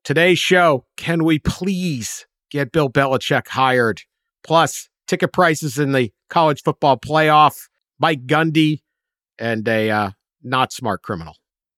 Today's show, can we please get Bill Belichick hired? Plus, ticket prices in the college football playoff, Mike Gundy, and a not smart criminal.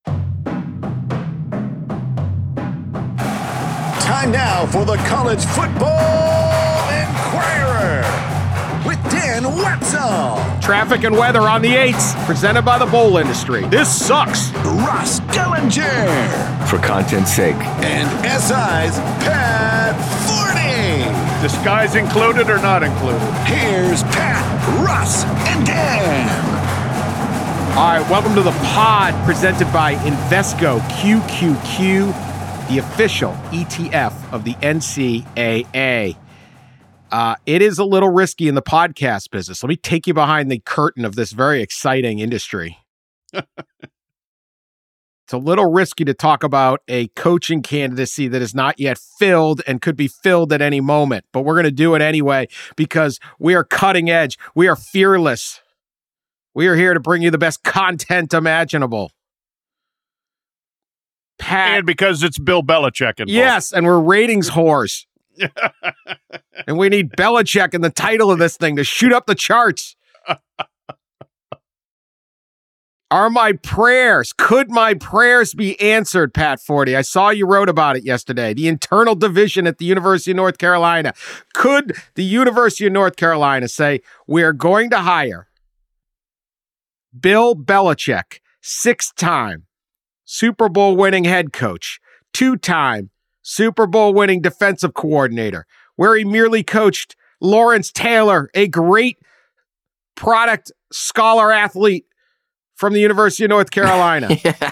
Time now for the College Football Inquirer with Dan Wetzel. Traffic and weather on the 8s, presented by the bowl industry. This sucks. Ross Dellinger. For content's sake. And SI's Pat Forney. Disguise included or not included? Here's Pat, Russ, and Dan. All right, welcome to the pod presented by Invesco QQQ, the official ETF of the NCAA. It is a little risky in the podcast business. Let me take you behind the curtain of this very exciting industry. It's a little risky to talk about a coaching candidacy that is not yet filled and could be filled at any moment, but we're going to do it anyway because we are cutting edge. We are fearless. We are here to bring you the best content imaginable. Pat, And because it's Bill Belichick involved. yes, and we're ratings whores. And we need Belichick in the title of this thing to shoot up the charts. Could my prayers be answered, Pat Forty? I saw you wrote about it yesterday. The internal division at the University of North Carolina. Could the University of North Carolina say, we are going to hire Bill Belichick, 6-time Super Bowl winning head coach, 2-time Super Bowl winning defensive coordinator, where he merely coached Lawrence Taylor, a great product scholar athlete from the University of North Carolina.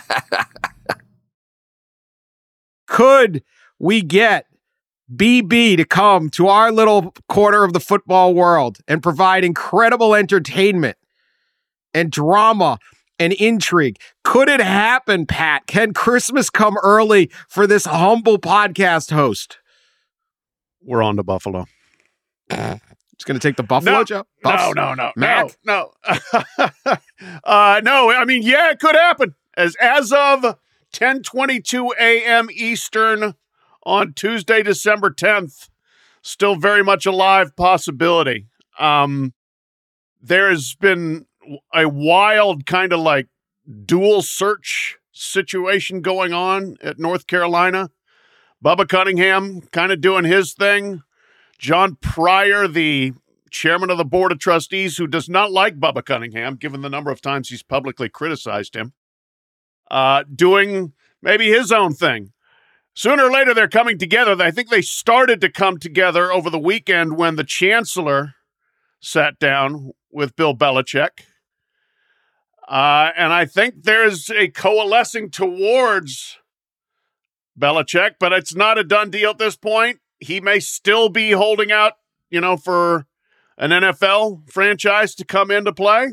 Could we get BB to come to our little corner of the football world and provide incredible entertainment and drama and intrigue? Could it happen, Pat? Can Christmas come early for this humble podcast host? We're on to Buffalo. It's going to take the Buffalo job? No. Mac? No. No, I mean, yeah, it could happen. As of 10:22 a.m. Eastern on Tuesday, December 10th, still very much a live possibility. There has been a wild kind of like dual search situation going on at North Carolina. Bubba Cunningham kind of doing his thing. John Pryor, the chairman of the board of trustees, who does not like Bubba Cunningham, given the number of times he's publicly criticized him, doing maybe his own thing. Sooner or later, they're coming together. I think they started to come together over the weekend when the chancellor sat down with Bill Belichick. And I think there's a coalescing towards Belichick, but it's not a done deal at this point. He may still be holding out, for an NFL franchise to come into play.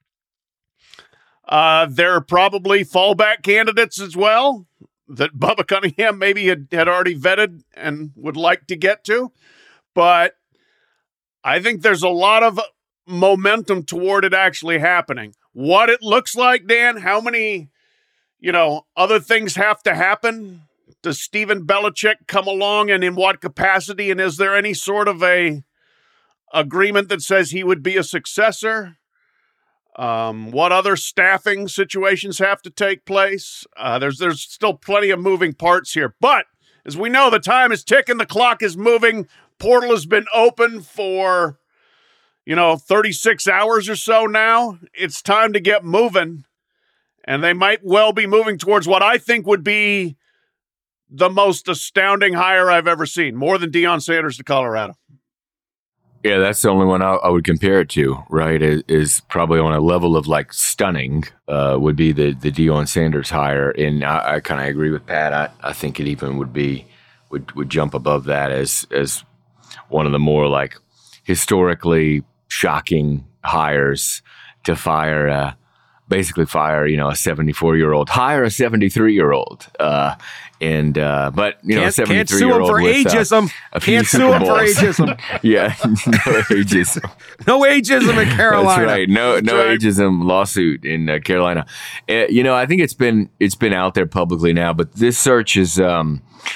There are probably fallback candidates as well that Bubba Cunningham maybe had already vetted and would like to get to. But I think there's a lot of momentum toward it actually happening. What it looks like, Dan, how many, other things have to happen? Does Stephen Belichick come along, and in what capacity? And is there any sort of a agreement that says he would be a successor? What other staffing situations have to take place? There's still plenty of moving parts here. But as we know, the time is ticking. The clock is moving. Portal has been open for 36 hours or so now. It's time to get moving. And they might well be moving towards what I think would be the most astounding hire I've ever seen, more than Deion Sanders to Colorado. Yeah, that's the only one I would compare it to, right? Is probably on a level of like stunning would be the Deion Sanders hire. And I kind of agree with Pat. I think it even would jump above that as one of the more like historically shocking hires to basically fire, a 74-year-old, hire a 73-year-old. But, 73-year-old can't sue him for ageism. Can't sue him for ageism. Yeah, no ageism. No ageism in Carolina. That's right. No ageism lawsuit in Carolina. I think it's been out there publicly now, but this search is,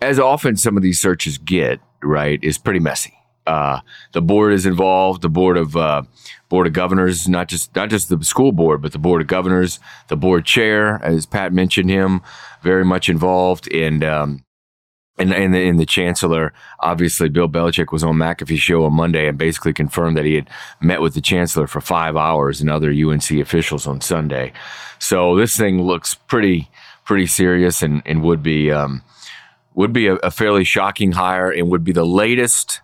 as often some of these searches get, right, is pretty messy. The board is involved. The board of governors, not just the school board, but the board of governors, the board chair, as Pat mentioned him, very much involved, and the chancellor. Obviously, Bill Belichick was on McAfee's show on Monday and basically confirmed that he had met with the chancellor for 5 hours and other UNC officials on Sunday. So this thing looks pretty serious and would be a fairly shocking hire and would be the latest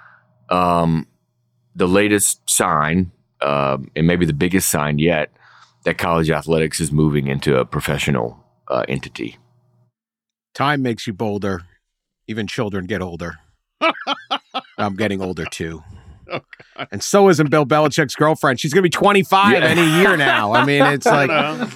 sign, and maybe the biggest sign yet, that college athletics is moving into a professional entity. Time makes you bolder. Even children get older. I'm getting older too. Oh, and so isn't Bill Belichick's girlfriend. She's going to be 25 any year now. I mean, it's like,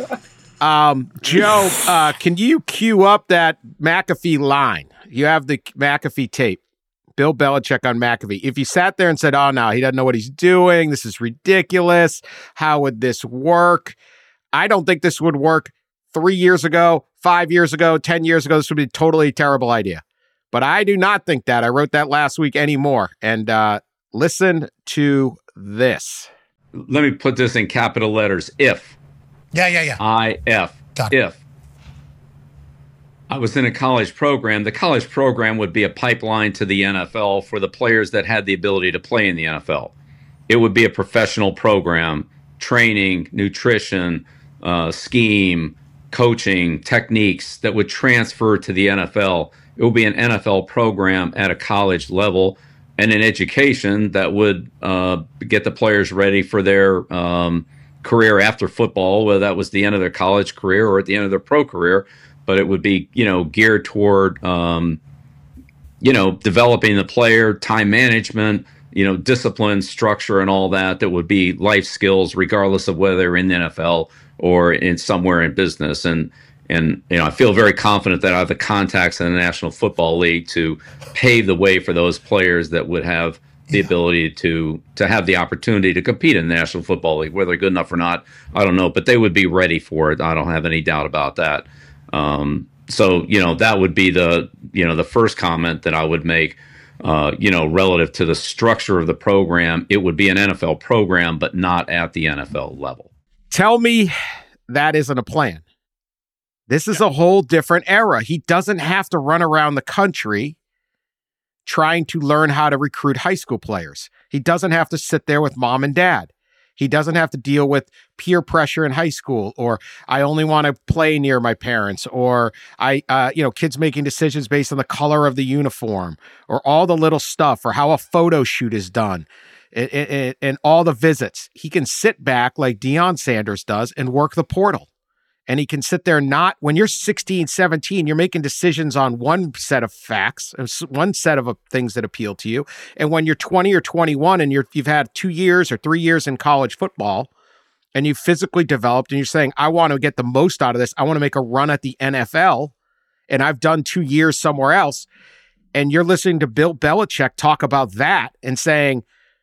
Joe, can you cue up that McAfee line? You have the McAfee tape. Bill Belichick on McAfee. If you sat there and said, oh, no, he doesn't know what he's doing. This is ridiculous. How would this work? I don't think this would work 3 years ago, 5 years ago, 10 years ago. This would be a totally terrible idea. But I do not think that. I wrote that last week anymore. And listen to this. Let me put this in capital letters. If. Yeah. I-F. Done. If I was in a college program, the college program would be a pipeline to the NFL for the players that had the ability to play in the NFL. It would be a professional program, training, nutrition, scheme, coaching, techniques that would transfer to the NFL. It would be an NFL program at a college level and an education that would get the players ready for their career after football, whether that was the end of their college career or at the end of their pro career. But it would be, geared toward, developing the player, time management, discipline, structure, and all that. That would be life skills, regardless of whether they're in the NFL or in somewhere in business. And I feel very confident that I have the contacts in the National Football League to pave the way for those players that would have the ability to have the opportunity to compete in the National Football League. Whether they're good enough or not, I don't know, but they would be ready for it. I don't have any doubt about that. So that would be the first comment that I would make, relative to the structure of the program. It would be an NFL program, but not at the NFL level. Tell me that isn't a plan. This is a whole different era. He doesn't have to run around the country trying to learn how to recruit high school players. He doesn't have to sit there with mom and dad. He doesn't have to deal with peer pressure in high school, or I only want to play near my parents, or kids making decisions based on the color of the uniform, or all the little stuff, or how a photo shoot is done, and all the visits. He can sit back like Deion Sanders does and work the portal. And he can sit there when you're 16, 17, you're making decisions on one set of facts, one set of things that appeal to you. And when you're 20 or 21 and you've had 2 years or 3 years in college football and you've physically developed and you're saying, I want to get the most out of this. I want to make a run at the NFL. And I've done 2 years somewhere else. And you're listening to Bill Belichick talk about that and saying,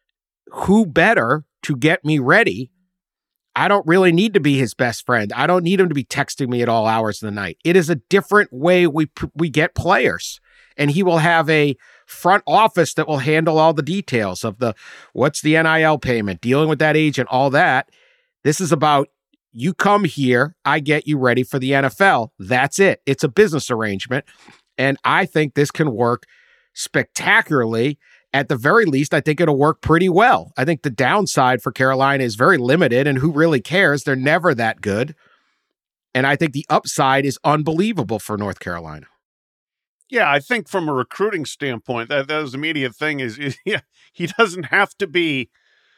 who better to get me ready? I don't really need to be his best friend. I don't need him to be texting me at all hours of the night. It is a different way we get players. And he will have a front office that will handle all the details of what's the NIL payment, dealing with that agent, all that. This is about, you come here, I get you ready for the NFL. That's it. It's a business arrangement. And I think this can work spectacularly. At the very least, I think it'll work pretty well. I think the downside for Carolina is very limited, and who really cares? They're never that good. And I think the upside is unbelievable for North Carolina. Yeah, I think from a recruiting standpoint, that was the immediate thing is he doesn't have to be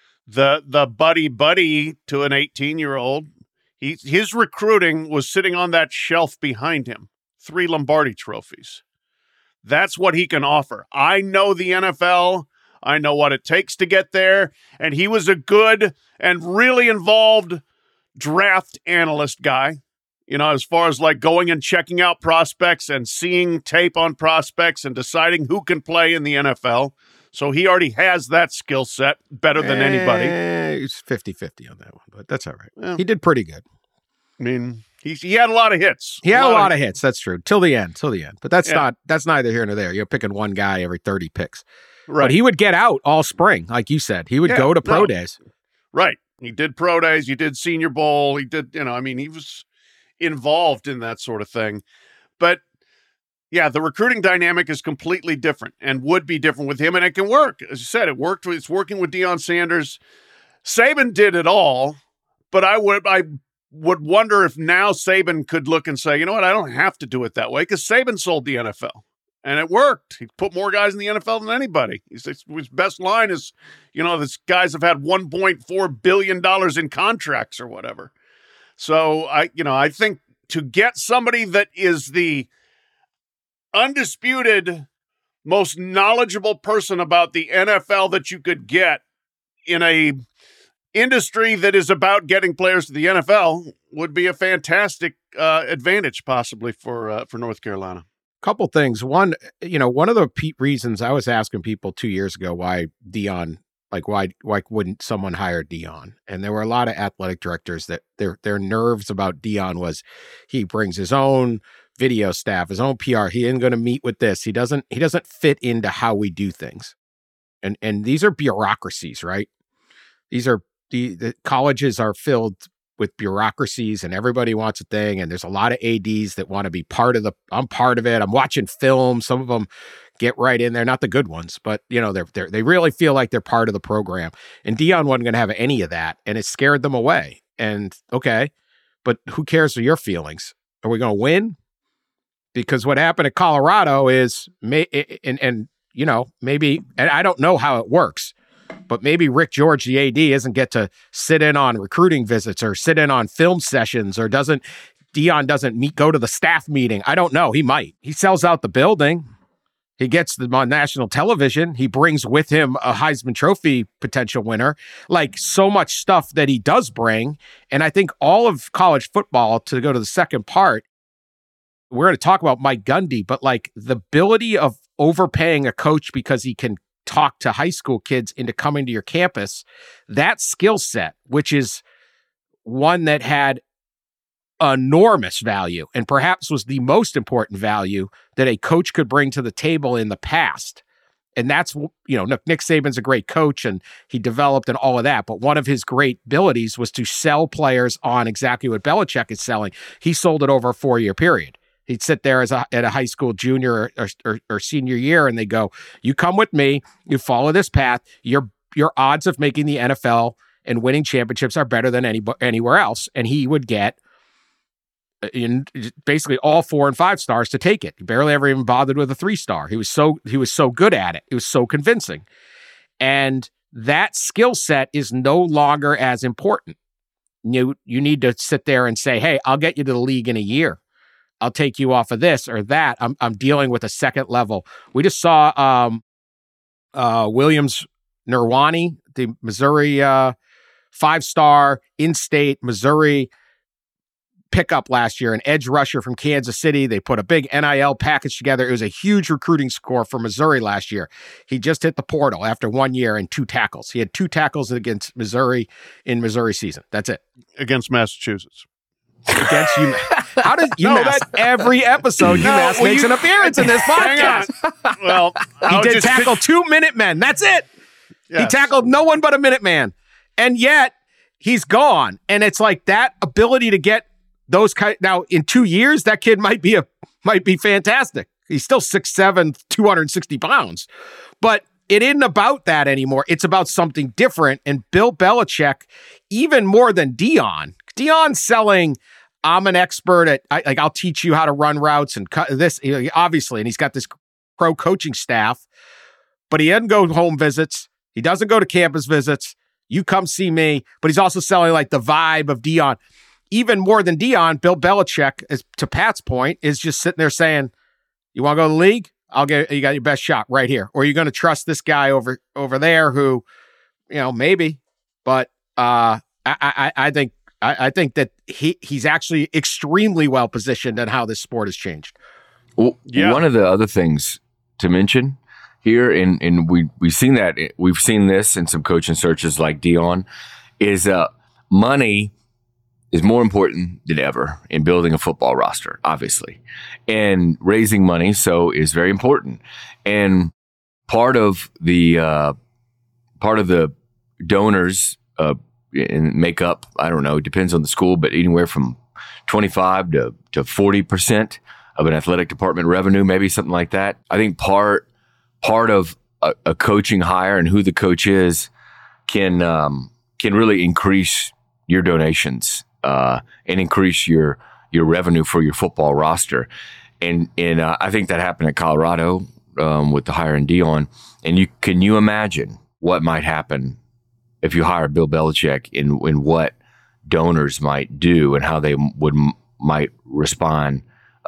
the buddy to an 18-year-old. His recruiting was sitting on that shelf behind him, 3 Lombardi trophies. That's what he can offer. I know the NFL. I know what it takes to get there. And he was a good and really involved draft analyst guy, as far as like going and checking out prospects and seeing tape on prospects and deciding who can play in the NFL. So he already has that skill set better than anybody. He's 50-50 on that one, but that's all right. Yeah. He did pretty good. I mean, He had a lot of hits. He had a lot of hits. That's true. Till the end. But that's neither here nor there. You're picking one guy every 30 picks. Right. But he would get out all spring, like you said. He would go to pro days. Right. He did pro days. He did Senior Bowl. He did, he was involved in that sort of thing. But yeah, the recruiting dynamic is completely different and would be different with him. And it can work. As you said, it's working with Deion Sanders. Saban did it all, but I would wonder if now Saban could look and say, you know what, I don't have to do it that way, because Saban sold the NFL. And it worked. He put more guys in the NFL than anybody. His best line is, these guys have had $1.4 billion in contracts or whatever. So I think to get somebody that is the undisputed most knowledgeable person about the NFL that you could get in a industry that is about getting players to the NFL would be a fantastic advantage possibly for North Carolina. Couple things. One, one of the reasons I was asking people 2 years ago why Deion, why wouldn't someone hire Deion? And there were a lot of athletic directors that their nerves about Deion was he brings his own video staff, his own PR. He isn't going to meet with this. He doesn't fit into how we do things. And these are bureaucracies, right? These are the colleges are filled with bureaucracies, and everybody wants a thing. And there's a lot of ADs that want to be I'm part of it. I'm watching film. Some of them get right in there, not the good ones, but they really feel like they're part of the program. And Deion wasn't going to have any of that, and it scared them away. And okay, but who cares for your feelings? Are we going to win? Because what happened at Colorado is, maybe, and I don't know how it works, but maybe Rick George, the AD, doesn't get to sit in on recruiting visits or sit in on film sessions, or Deion doesn't go to the staff meeting. I don't know. He might. He sells out the building. He gets them on national television. He brings with him a Heisman Trophy potential winner, so much stuff that he does bring. And I think all of college football, to go to the second part, we're going to talk about Mike Gundy, but the ability of overpaying a coach because he can talk to high school kids into coming to your campus, that skill set, which is one that had enormous value and perhaps was the most important value that a coach could bring to the table in the past. And that's, Nick Saban's a great coach and he developed and all of that. But one of his great abilities was to sell players on exactly what Belichick is selling. He sold it over a 4-year period. He'd sit there at a high school junior or senior year, and they go, you come with me, you follow this path, your odds of making the NFL and winning championships are better than anywhere else. And he would get in basically all 4 and 5 stars to take it. He barely ever even bothered with a 3-star. He was so good at it. It was so convincing. And that skill set is no longer as important. You need to sit there and say, hey, I'll get you to the league in a year. I'll take you off of this or that. I'm dealing with a second level. We just saw Williams Nirwani, the Missouri 5-star in-state Missouri pickup last year, an edge rusher from Kansas City. They put a big NIL package together. It was a huge recruiting score for Missouri last year. He just hit the portal after 1 year and 2 tackles. He had 2 tackles against Missouri in Missouri season. That's it. Against Massachusetts. Against UMass. How does UMass every episode UMass makes an appearance in this podcast? Well, he did tackle 2 Minutemen. That's it. Yes. He tackled no one but a Minuteman. And yet he's gone. And it's that ability to get those now in 2 years, that kid might be fantastic. He's still 6'7", 260 pounds. But it isn't about that anymore. It's about something different. And Bill Belichick, even more than Deion's selling, I'm an expert at, I'll teach you how to run routes and cut this, obviously. And he's got this pro coaching staff, but he doesn't go home visits. He doesn't go to campus visits. You come see me, but he's also selling the vibe of Deion. Even more than Deion, Bill Belichick, to Pat's point, is just sitting there saying, you want to go to the league? You got your best shot right here. Or you're going to trust this guy over there who, maybe, but I think that he's actually extremely well positioned in how this sport has changed. Well, yeah. One of the other things to mention here, and we've seen this in some coaching searches like Deion, is money is more important than ever in building a football roster, obviously. And raising money is very important. And part of the donors and make up, I don't know, it depends on the school, but anywhere from 25 to 40% of an athletic department revenue, maybe something like that. I think part of a coaching hire and who the coach is can really increase your donations and increase your revenue for your football roster. And I think that happened at Colorado with the hire in Deion. And can you imagine what might happen if you hire Bill Belichick in what donors might do and how they might respond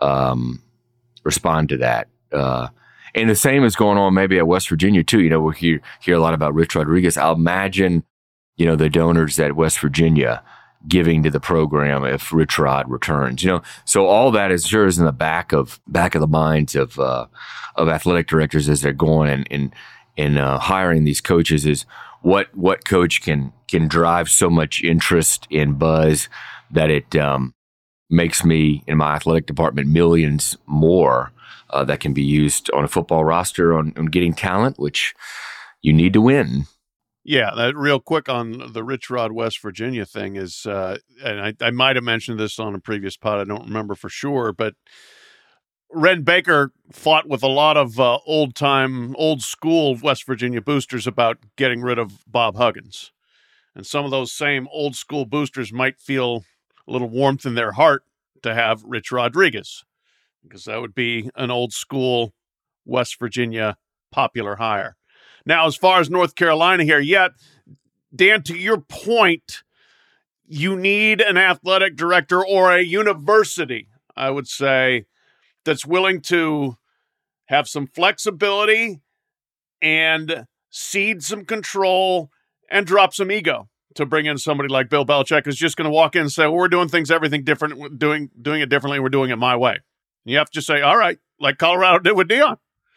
to that. And the same is going on maybe at West Virginia too. You know, we hear a lot about Rich Rodriguez. I'll imagine, you know, the donors at West Virginia giving to the program if Rich Rod returns. You know, so all that is in the back of the minds of athletic directors as they're going and hiring these coaches is what coach can drive so much interest and buzz that it makes me in my athletic department millions more that can be used on a football roster on getting talent, which you need to win. Yeah, that real quick on the Rich Rod West Virginia thing is, and I might have mentioned this on a previous pod, I don't remember for sure, but Ren Baker fought with a lot of old school West Virginia boosters about getting rid of Bob Huggins. And some of those same old school boosters might feel a little warmth in their heart to have Rich Rodriguez, because that would be an old school West Virginia popular hire. Now, as far as North Carolina here, Dan, to your point, you need an athletic director or a university, I would say, that's willing to have some flexibility and cede some control and drop some ego to bring in somebody like Bill Belichick who's just going to walk in and say, well, we're doing everything different, we're doing it differently, we're doing it my way. And you have to just say, all right, like Colorado did with Deion.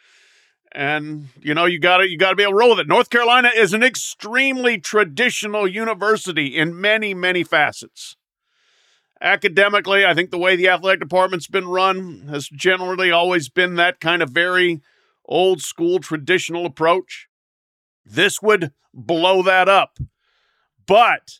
And, you know, you got to be able to roll with it. North Carolina is an extremely traditional university in many, many facets. Academically, I think the way the athletic department's been run has generally always been that kind of very old school traditional approach. This would blow that up. But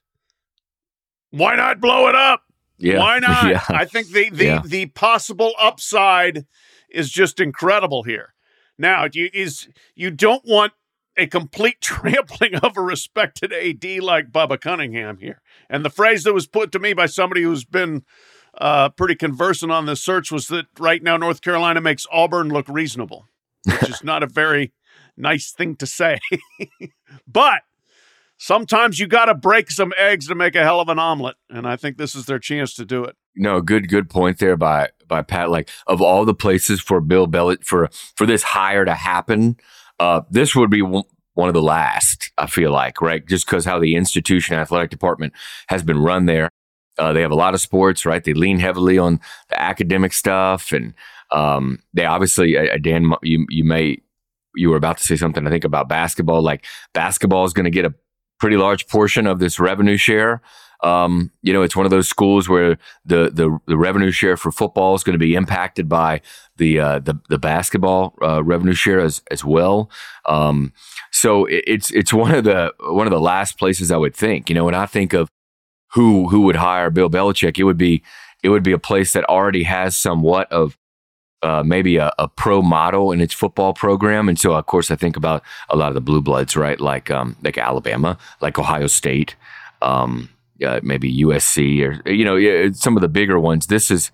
why not blow it up? Yeah. Why not? Yeah. I think the possible upside is just incredible here. Now, you don't want a complete trampling of a respected AD like Bubba Cunningham here. And the phrase that was put to me by somebody who's been pretty conversant on this search was that right now North Carolina makes Auburn look reasonable, which is not a very nice thing to say. But sometimes you got to break some eggs to make a hell of an omelet, and I think this is their chance to do it. No, good point there by Pat. Like, of all the places for Bill Belichick for this hire to happen, this would be one of the last, I feel like, right? Just because how the institution athletic department has been run there. They have a lot of sports, right? They lean heavily on the academic stuff, and they obviously, Dan, you were about to say something, I think, about basketball. Like, basketball is going to get a pretty large portion of this revenue share. You know, it's one of those schools where the revenue share for football is going to be impacted by the basketball revenue share as well. So it's one of the last places I would think. You know, when I think of who would hire Bill Belichick, it would be a place that already has somewhat of maybe a pro model in its football program. And so, of course, I think about a lot of the blue bloods, right? Like Alabama, like Ohio State. Maybe USC or, you know, some of the bigger ones. This is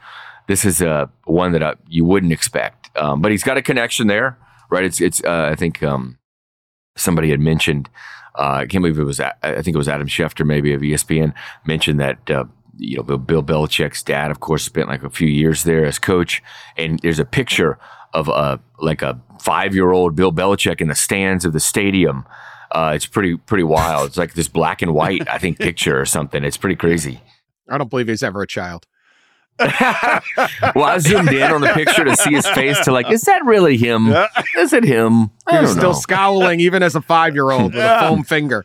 one that you wouldn't expect. But he's got a connection there, right? It's I think somebody had mentioned, I can't believe I think it was Adam Schefter, maybe of ESPN, mentioned that, you know, Bill Belichick's dad, of course, spent like a few years there as coach. And there's a picture of like a 5-year-old Bill Belichick in the stands of the stadium. It's pretty wild. It's like this black and white, I think, picture or something. It's pretty crazy. I don't believe he's ever a child. Well, I zoomed in on the picture to see his face to like, is that really him? Is it him? He was still scowling even as a 5-year-old with a foam finger.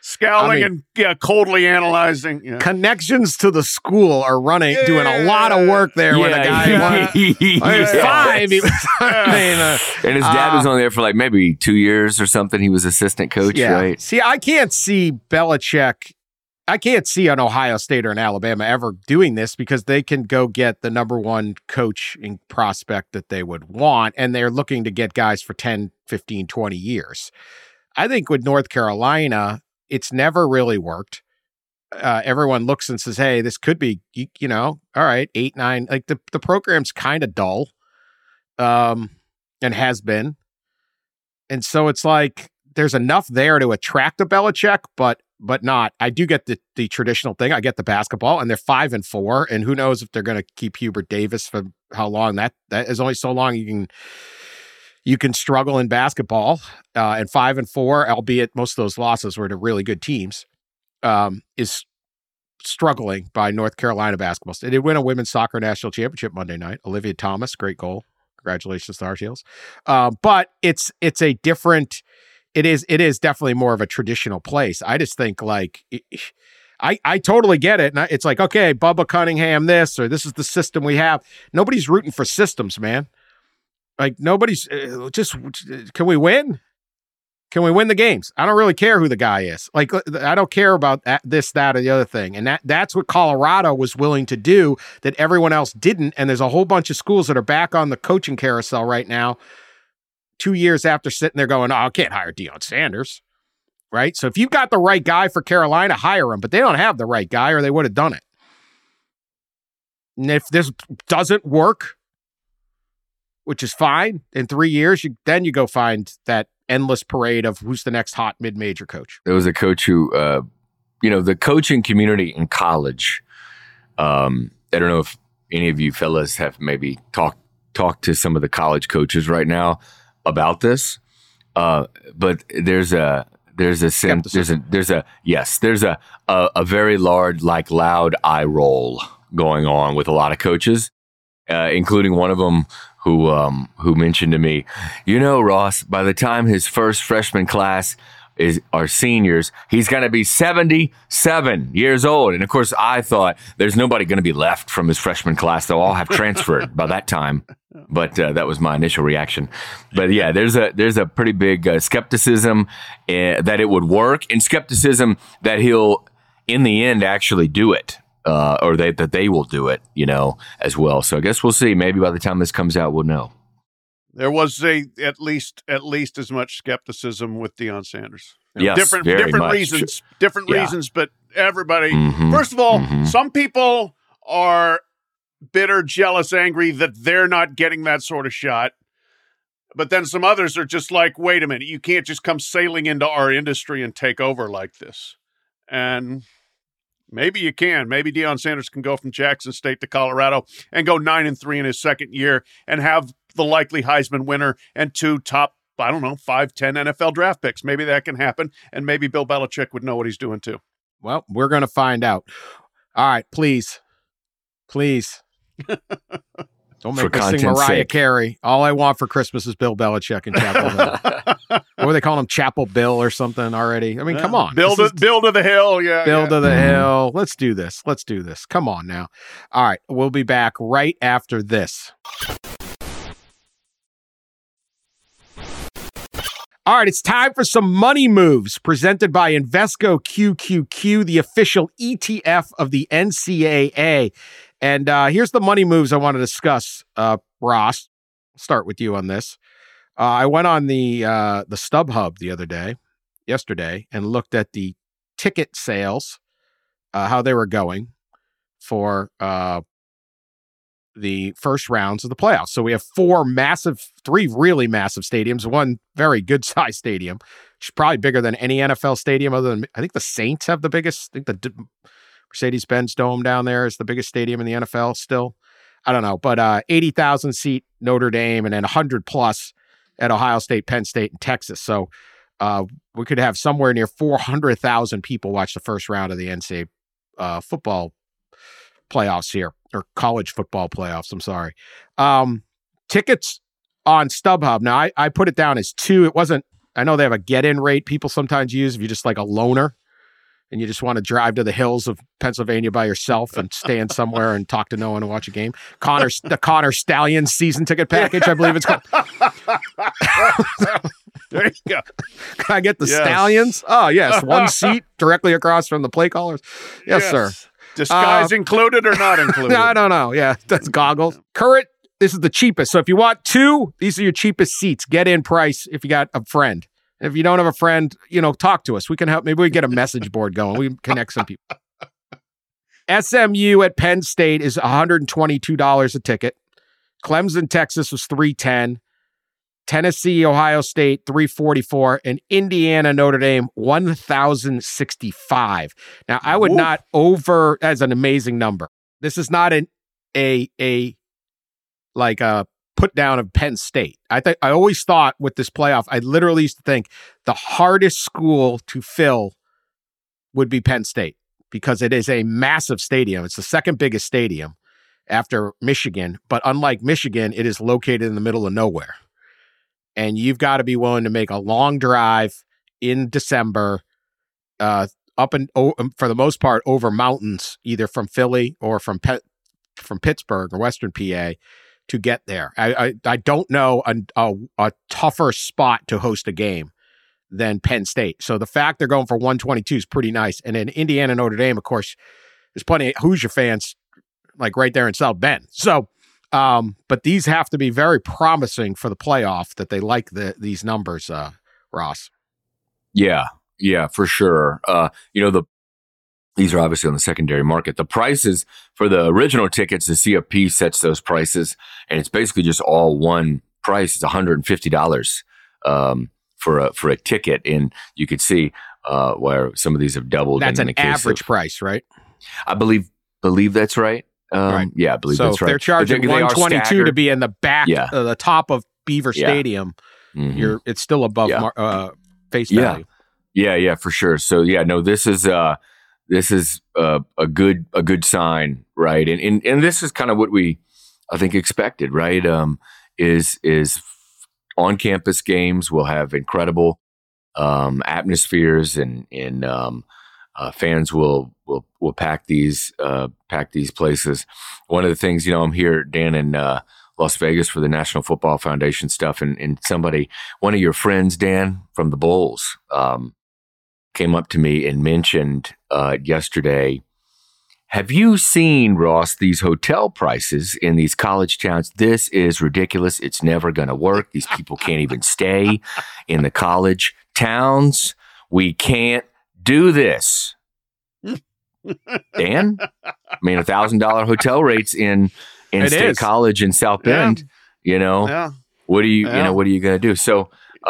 Scowling and coldly analyzing. Yeah. Connections to the school are doing a lot of work there when the guy was 5. He was, and his dad was only there for like maybe 2 years or something. He was assistant coach, right? See, I can't see Belichick. I can't see an Ohio State or an Alabama ever doing this because they can go get the number one coaching prospect that they would want, and they're looking to get guys for 10, 15, 20 years. I think with North Carolina, it's never really worked. Everyone looks and says, hey, this could be, all right, 8, 9. Like the program's kind of dull and has been. And so it's like there's enough there to attract a Belichick, but not. I do get the traditional thing. I get the basketball, and they're 5-4, and who knows if they're going to keep Hubert Davis for how long. That is only so long you can struggle in basketball. And 5-4, albeit most of those losses were to really good teams, is struggling by North Carolina basketball. They did win a women's soccer national championship Monday night. Olivia Thomas, great goal. Congratulations to our Heels. But it's a different. It is definitely more of a traditional place. I just think I totally get it. And it's like, okay, Bubba Cunningham this, or this is the system we have. Nobody's rooting for systems, man. Like nobody's can we win? Can we win the games? I don't really care who the guy is. Like, I don't care about this, that, or the other thing. And that's what Colorado was willing to do that everyone else didn't. And there's a whole bunch of schools that are back on the coaching carousel right now, 2 years after sitting there going, I can't hire Deion Sanders, right? So if you've got the right guy for Carolina, hire him. But they don't have the right guy or they would have done it. And if this doesn't work, which is fine, in 3 years, then you go find that endless parade of who's the next hot mid-major coach. There was a coach who, the coaching community in college, I don't know if any of you fellas have maybe talked to some of the college coaches right now about this, but there's a very large, loud eye roll going on with a lot of coaches, including one of them who mentioned to me, Ross, by the time his first freshman class are seniors, he's going to be 77 years old. And of course, I thought there's nobody going to be left from his freshman class. They'll all have transferred by that time. But that was my initial reaction. But yeah, there's a pretty big skepticism that it would work, and skepticism that he'll, in the end, actually do it. Or that they will do it, as well. So I guess we'll see. Maybe by the time this comes out, we'll know. There was at least as much skepticism with Deion Sanders. Yes, different reasons, reasons, but everybody. Mm-hmm. First of all, some people are bitter, jealous, angry that they're not getting that sort of shot. But then some others are just like, wait a minute, you can't just come sailing into our industry and take over like this. And maybe you can. Maybe Deion Sanders can go from Jackson State to Colorado and go 9-3 in his second year and have the likely Heisman winner and 2 top, 5, 10 NFL draft picks. Maybe that can happen. And maybe Bill Belichick would know what he's doing too. Well, we're going to find out. All right, please. Don't make me sing Mariah Carey. All I want for Christmas is Bill Belichick and Chapel Hill. What were they calling him? Chapel Bill or something already? I mean, come on. Bill to the hill. Yeah. Bill to the hill. Let's do this. Come on now. All right. We'll be back right after this. All right. It's time for some money moves presented by Invesco QQQ, the official ETF of the NCAA. And here's the money moves I want to discuss, Ross. I'll start with you on this. I went on the StubHub yesterday, and looked at the ticket sales, how they were going for the first rounds of the playoffs. So we have 3 really massive stadiums, one very good sized stadium, which is probably bigger than any NFL stadium other than, I think the Saints have the biggest. I think the Mercedes-Benz Dome down there is the biggest stadium in the NFL still. I don't know, but 80,000 seat Notre Dame, and then 100 plus at Ohio State, Penn State, and Texas. So we could have somewhere near 400,000 people watch the first round of the NCAA football playoffs here, or college football playoffs. I'm sorry. Tickets on StubHub. Now, I put it down as 2. It wasn't, I know they have a get-in rate people sometimes use if you're just like a loner. and you just want to drive to the hills of Pennsylvania by yourself and stand somewhere and talk to no one and watch a game. The Connor Stallions season ticket package, I believe it's called. There you go. Can I get the Stallions? Oh, yes. One seat directly across from the play callers. Yes, sir. Disguise included or not included? No, I don't know. Yeah, that's goggles. Current, this is the cheapest. So if you want two, these are your cheapest seats. Get in price if you got a friend. If you don't have a friend, talk to us. We can help. Maybe we get a message board going. We can connect some people. SMU at Penn State is $122 a ticket. Clemson, Texas was $310. Tennessee, Ohio State, $344. And Indiana, Notre Dame, $1,065. Now, I would not as an amazing number. This is not a put down of Penn State. I always thought with this playoff, I literally used to think the hardest school to fill would be Penn State because it is a massive stadium. It's the second biggest stadium after Michigan, but unlike Michigan, it is located in the middle of nowhere. And you've got to be willing to make a long drive in December, up and for the most part over mountains, either from Philly or from Pittsburgh or Western PA. To get there. I don't know a tougher spot to host a game than Penn State. So the fact they're going for 122 is pretty nice. And then Indiana, Notre Dame, of course, there's plenty of Hoosier fans like right there in South Bend. So, but these have to be very promising for the playoff that they like these numbers, Ross. Yeah, for sure. These are obviously on the secondary market. The prices for the original tickets, the CFP sets those prices, and it's basically just all one price. It's $150 for a ticket, and you could see where some of these have doubled. That's an average price, right? I believe that's right. Right. Yeah, I believe that's right. So they're charging $122 to be in the back, the top of Beaver Stadium. Mm-hmm. It's still above face value. Yeah, for sure. So this is. This is a good sign, right? And this is kind of what we, I think, expected, right? Is on campus games will have incredible atmospheres, and fans will pack these places. One of the things, I'm here, Dan, in Las Vegas for the National Football Foundation stuff, and one of your friends, Dan, from the Bulls, came up to me and mentioned yesterday, have you seen, Ross, these hotel prices in these college towns? This is ridiculous. It's never going to work. These people can't even stay in the college towns. We can't do this. Dan? I mean, $1,000 hotel rates in State College in South Bend, what are you going to do? So,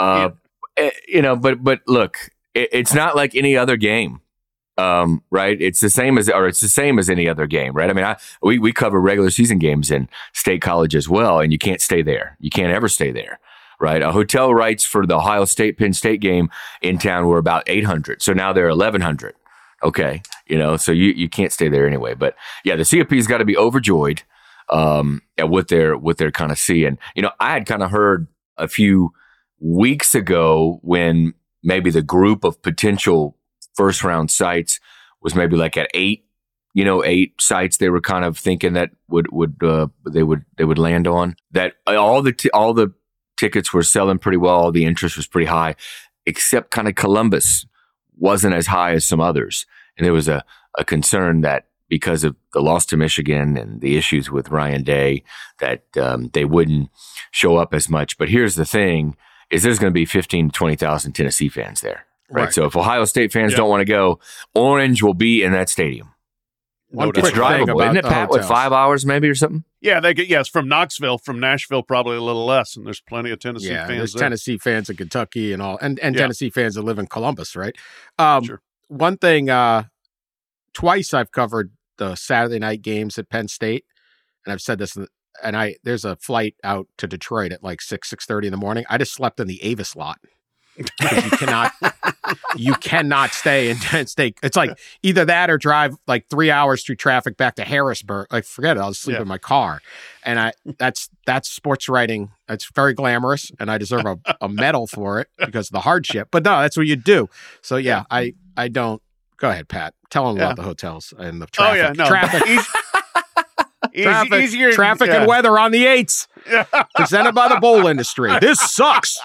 but look, it's not like any other game, right? It's the same as any other game, right? I mean, we cover regular season games in State College as well, and you can't stay there. You can't ever stay there, right? Hotel rates for the Ohio State Penn State game in town were about $800, so now they're $1,100. Okay, so you can't stay there anyway. But yeah, the CFP's got to be overjoyed at what they're kind of seeing. I had kind of heard a few weeks ago when maybe the group of potential first round sites was maybe like at 8 sites they were kind of thinking that they would land on. That all the tickets were selling pretty well. The interest was pretty high, except kind of Columbus wasn't as high as some others. And there was a concern that because of the loss to Michigan and the issues with Ryan Day, that they wouldn't show up as much. But here's the thing, is there's going to be 15,000 to 20,000 Tennessee fans there. Right. So if Ohio State fans don't want to go, Orange will be in that stadium. It's drivable. Isn't it, Pat, 5 hours maybe or something? Yeah, it's from Knoxville. From Nashville, probably a little less. And there's plenty of Tennessee fans there's there. Tennessee fans in Kentucky and all, and Tennessee fans that live in Columbus, right? Sure. One thing, twice I've covered the Saturday night games at Penn State, and I've said this, and there's a flight out to Detroit at like 6:30 in the morning. I just slept in the Avis lot. Because you cannot stay in Penn State. It's like either that or drive like 3 hours through traffic back to Harrisburg. Like, forget it. I'll sleep in my car. And that's sports writing. It's very glamorous, and I deserve a medal for it because of the hardship. But no, that's what you do. So yeah, I don't Go ahead, Pat. Tell them Yeah. about the hotels and the traffic. Oh yeah, no. Traffic, Easier, traffic yeah. and weather on the 8s. Presented by the bowl industry. This sucks.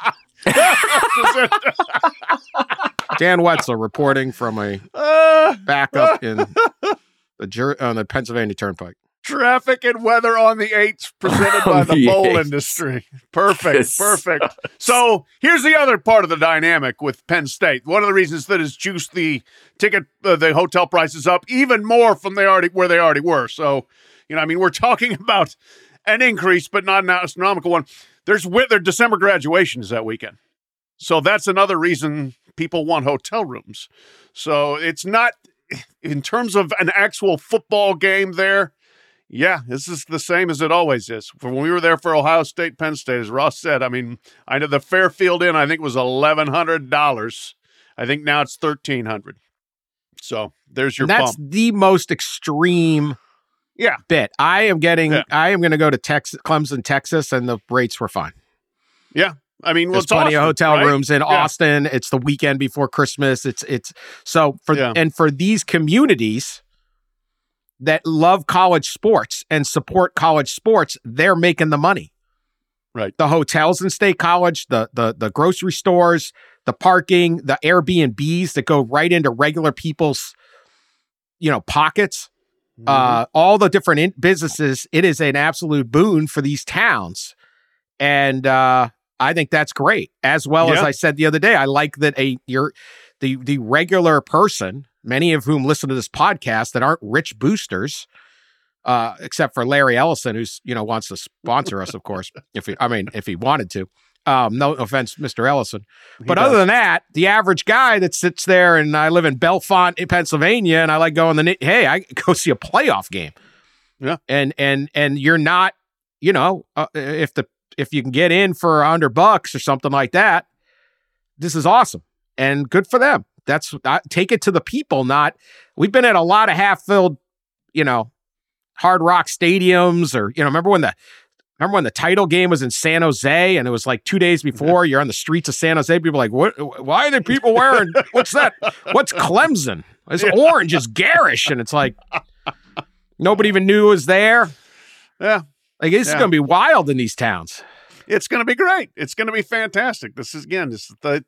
Dan Wetzel reporting from a backup in the Pennsylvania Turnpike. Traffic and weather on the 8s presented by the the bowl 8s. industry. Perfect. This Perfect. sucks. So here's the other part of the dynamic with Penn State. One of the reasons that has juiced the the hotel prices up even more from where they already were. So, we're talking about an increase, but not an astronomical one. Their December graduation is that weekend. So that's another reason people want hotel rooms. So it's not, in terms of an actual football game there, yeah, this is the same as it always is. When we were there for Ohio State, Penn State, as Ross said, I know the Fairfield Inn, I think, was $1,100. I think now it's $1,300. So there's your And that's bump. the most extreme Yeah. bit. I am going to go to Clemson, Texas, and the rates were fine. Yeah. There's plenty of hotel rooms in Austin. It's the weekend before Christmas. It's so for these communities that love college sports and support college sports, they're making the money. Right. The hotels in State College, the grocery stores, the parking, the Airbnbs that go right into regular people's, pockets. All the different businesses. It is an absolute boon for these towns, and I think that's great. As well as I said the other day, I like that the regular person, many of whom listen to this podcast that aren't rich boosters, except for Larry Ellison, who's wants to sponsor us, of course, if he wanted to. No offense, Mr. Ellison. But other than that, the average guy that sits there, and I live in Bellefonte, in Pennsylvania, and I like going I go see a playoff game. Yeah. And you're not, if you can get in for $100 or something like that, this is awesome and good for them. Take it to the people. We've been at a lot of half-filled, Hard Rock stadiums, or remember when the title game was in San Jose and it was like 2 days before? You're on the streets of San Jose. People are like, what? Why are there people wearing? What's that? What's Clemson? It's orange. It's garish, and it's like nobody even knew it was there. Yeah. Like this is going to be wild in these towns. It's going to be great. It's going to be fantastic. This is the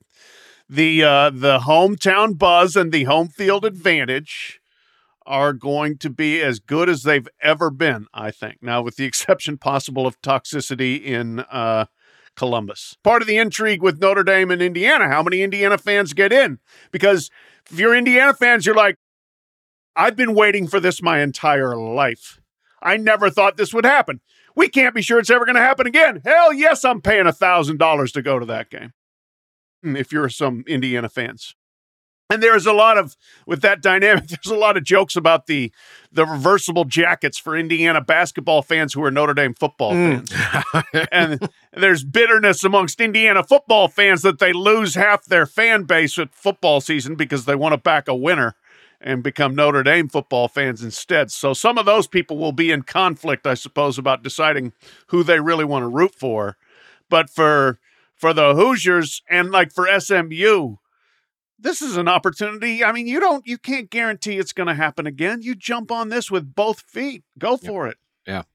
hometown buzz and the home field advantage are going to be as good as they've ever been, I think. Now, with the exception possible of toxicity in Columbus. Part of the intrigue with Notre Dame and Indiana, how many Indiana fans get in? Because if you're Indiana fans, you're like, I've been waiting for this my entire life. I never thought this would happen. We can't be sure it's ever going to happen again. Hell yes, I'm paying $1,000 to go to that game. If you're some Indiana fans. And there's with that dynamic, there's a lot of jokes about the reversible jackets for Indiana basketball fans who are Notre Dame football fans. And there's bitterness amongst Indiana football fans that they lose half their fan base at football season because they want to back a winner and become Notre Dame football fans instead. So some of those people will be in conflict, I suppose, about deciding who they really want to root for. But for the Hoosiers and for SMU, this is an opportunity. You can't guarantee it's going to happen again. You jump on this with both feet. Go for it. Yeah.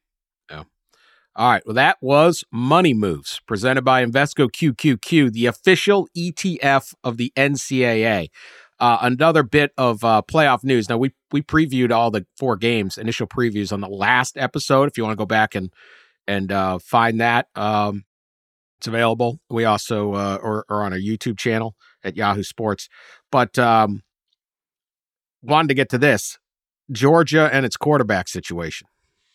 All right. Well, that was Money Moves, presented by Invesco QQQ, the official ETF of the NCAA. Another bit of playoff news. Now, we previewed all the 4 games, initial previews on the last episode. If you want to go back and find that, it's available. We also are on our YouTube channel at Yahoo Sports. But wanted to get to this. Georgia and its quarterback situation.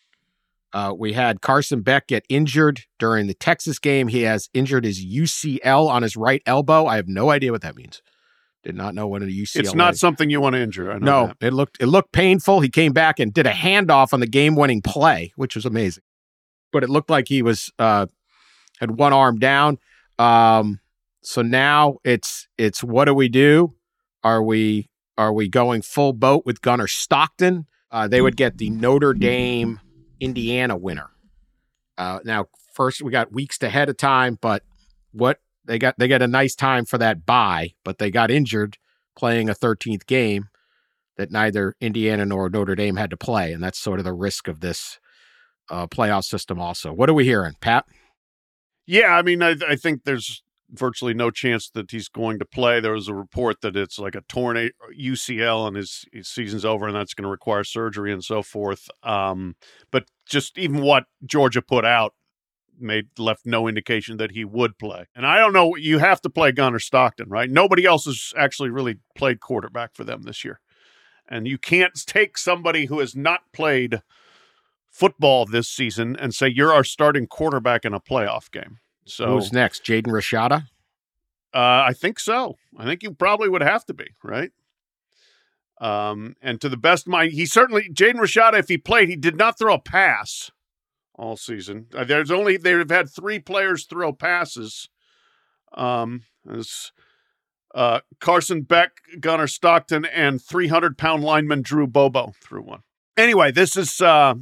We had Carson Beck get injured during the Texas game. He has injured his UCL on his right elbow. I have no idea what that means. Did not know what a UCL It's not is. something you want to injure. I know No, it looked painful. He came back and did a handoff on the game-winning play, which was amazing. But it looked like he was had one arm down. So now it's what do we do? Are we going full boat with Gunnar Stockton? They would get the Notre Dame Indiana winner. Now, first we got weeks ahead of time, but they got a nice time for that bye, but they got injured playing a 13th game. that neither Indiana nor Notre Dame had to play, and that's sort of the risk of this playoff system also. What are we hearing, Pat? Yeah, I mean, I think there's virtually no chance that he's going to play. There was a report that it's like a torn UCL and his season's over and that's going to require surgery and so forth. But just even what Georgia put out left no indication that he would play. And I don't know, you have to play Gunnar Stockton, right? Nobody else has actually really played quarterback for them this year. And you can't take somebody who has not played football this season and say you're our starting quarterback in a playoff game. So who's next? Jaden Rashada? I think so. I think you probably would have to be, right? And to the best of my, Jaden Rashada, if he played, he did not throw a pass all season. They've had 3 players throw passes. Carson Beck, Gunnar Stockton, and 300-pound lineman Drew Bobo threw one. Anyway, this is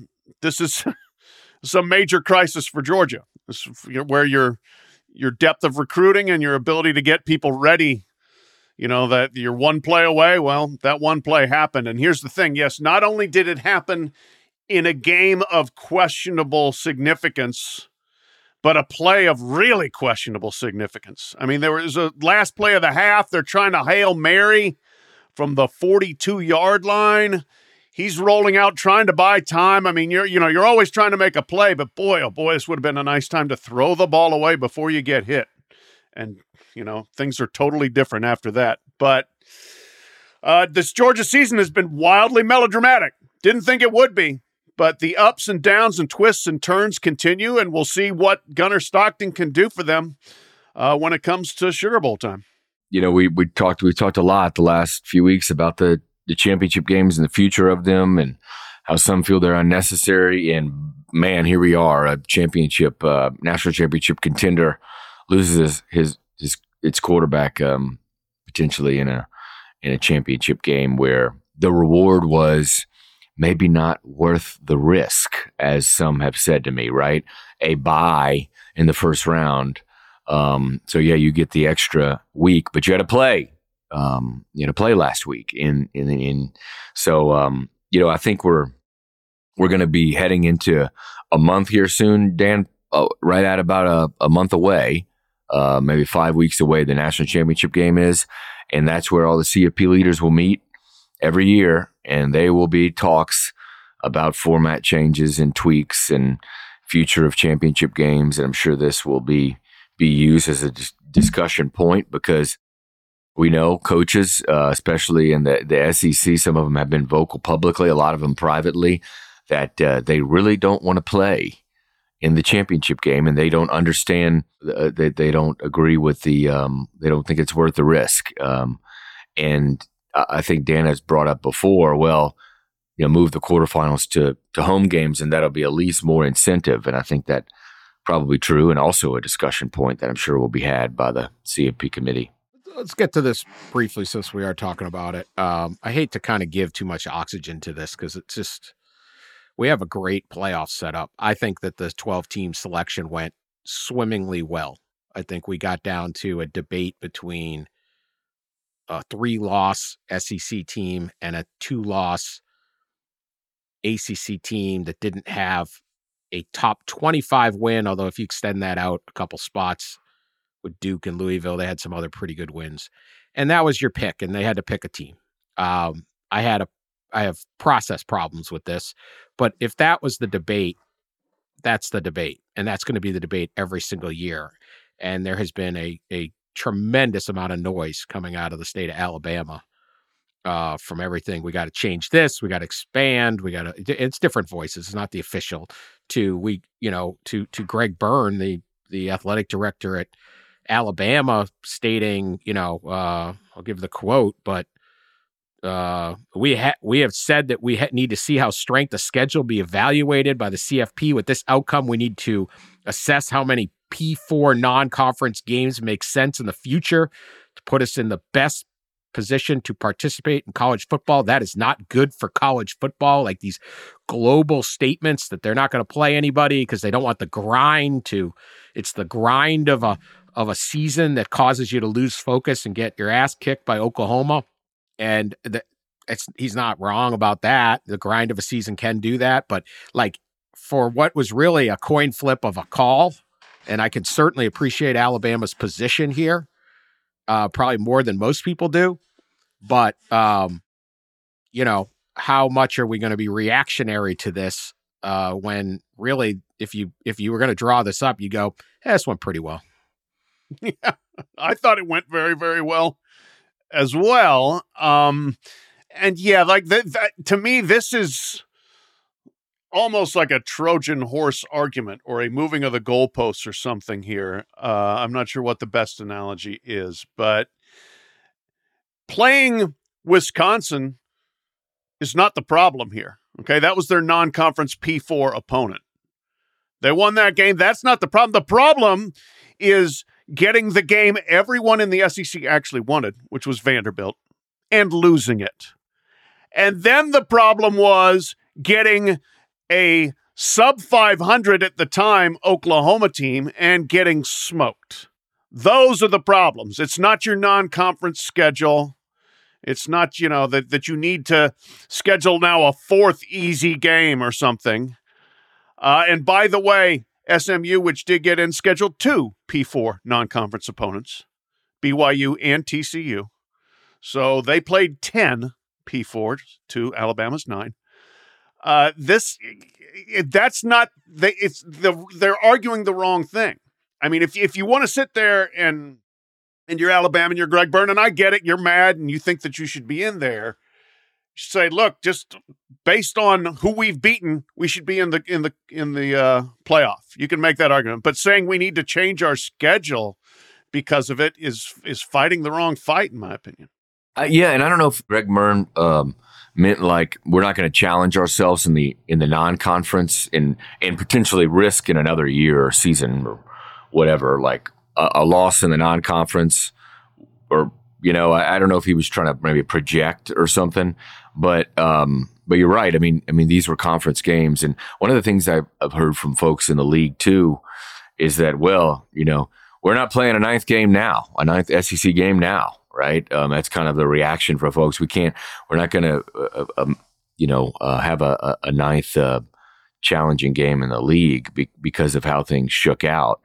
some major crisis for Georgia. This is where your depth of recruiting and your ability to get people ready, that you're one play away. Well, that one play happened. And here's the thing. Yes, not only did it happen in a game of questionable significance, but a play of really questionable significance. I mean, there was a last play of the half. They're trying to Hail Mary from the 42-yard line. He's rolling out, trying to buy time. I mean, you're always trying to make a play, but boy, oh boy, this would have been a nice time to throw the ball away before you get hit. And, things are totally different after that. But this Georgia season has been wildly melodramatic. Didn't think it would be, but the ups and downs and twists and turns continue, and we'll see what Gunnar Stockton can do for them when it comes to Sugar Bowl time. We talked a lot the last few weeks about the championship games and the future of them and how some feel they're unnecessary. And man, here we are, a championship, national championship contender loses its quarterback potentially in a championship game where the reward was maybe not worth the risk, as some have said to me, right? A bye in the first round. So yeah, you get the extra week, but you had to play. Play last week so I think we're going to be heading into a month here soon, Dan, right at about a month away, maybe 5 weeks away. The national championship game is, and that's where all the CFP leaders will meet every year, and they will be talks about format changes and tweaks and future of championship games. And I'm sure this will be used as a discussion point because we know coaches, especially in the SEC, some of them have been vocal publicly, a lot of them privately, that they really don't want to play in the championship game, and they don't understand that they don't agree with they don't think it's worth the risk. And I think Dan has brought up before, move the quarterfinals to home games, and that'll be at least more incentive. And I think that probably true, and also a discussion point that I'm sure will be had by the CFP committee. Let's get to this briefly since we are talking about it. I hate to kind of give too much oxygen to this because it's just, we have a great playoff setup. I think that the 12-team selection went swimmingly well. I think we got down to a debate between a 3-loss SEC team and a 2-loss ACC team that didn't have a top 25 win, although if you extend that out a couple spots, with Duke and Louisville, they had some other pretty good wins, and that was your pick. And they had to pick a team. I have process problems with this, but if that was the debate, that's the debate, and that's going to be the debate every single year. And there has been a tremendous amount of noise coming out of the state of Alabama from everything. We got to change this. We got to expand. It's different voices. It's not the official. To Greg Byrne, the athletic director at Alabama, stating, I'll give the quote, but we have said that we need to see how strength of schedule be evaluated by the CFP. With this outcome, we need to assess how many P4 non-conference games make sense in the future to put us in the best position to participate in college football. That is not good for college football. Like these global statements that they're not going to play anybody because they don't want the grind it's the grind of a season that causes you to lose focus and get your ass kicked by Oklahoma. And he's not wrong about that. The grind of a season can do that, but like for what was really a coin flip of a call, and I can certainly appreciate Alabama's position here, probably more than most people do. But you know, how much are we going to be reactionary to this when really, if you were going to draw this up, you go, this went pretty well. Yeah, I thought it went very, very well as well. And yeah, like that to me, this is almost like a Trojan horse argument or a moving of the goalposts or something here. I'm not sure what the best analogy is, but playing Wisconsin is not the problem here. Okay, that was their non-conference P4 opponent. They won that game. That's not the problem. The problem is getting the game everyone in the SEC actually wanted, which was Vanderbilt, and losing it. And then the problem was getting a sub 500 at the time Oklahoma team and getting smoked. Those are the problems. It's not your non-conference schedule. It's not, you know, that you need to schedule now a fourth easy game or something. And by the way, SMU, which did get in, scheduled 2 P4 non-conference opponents, BYU and TCU. So they played 10 P4s to Alabama's 9. That's not, they're arguing the wrong thing. I mean, if you want to sit there and you're Alabama and you're Greg Byrne, and I get it, you're mad and you think that you should be in there, you should say, look, just based on who we've beaten, we should be in the playoff. You can make that argument, but saying we need to change our schedule because of it is fighting the wrong fight, in my opinion. Yeah, and I don't know if Greg Byrne meant like we're not going to challenge ourselves in the non-conference and potentially risk in another year or season or whatever, like a loss in the non-conference, or you know, I don't know if he was trying to maybe project or something, but you're right. I mean, these were conference games, and one of the things I've heard from folks in the league too is that, well, you know, we're not playing a ninth SEC game now, right? That's kind of the reaction from folks. We're not going to, have a ninth challenging game in the league because of how things shook out.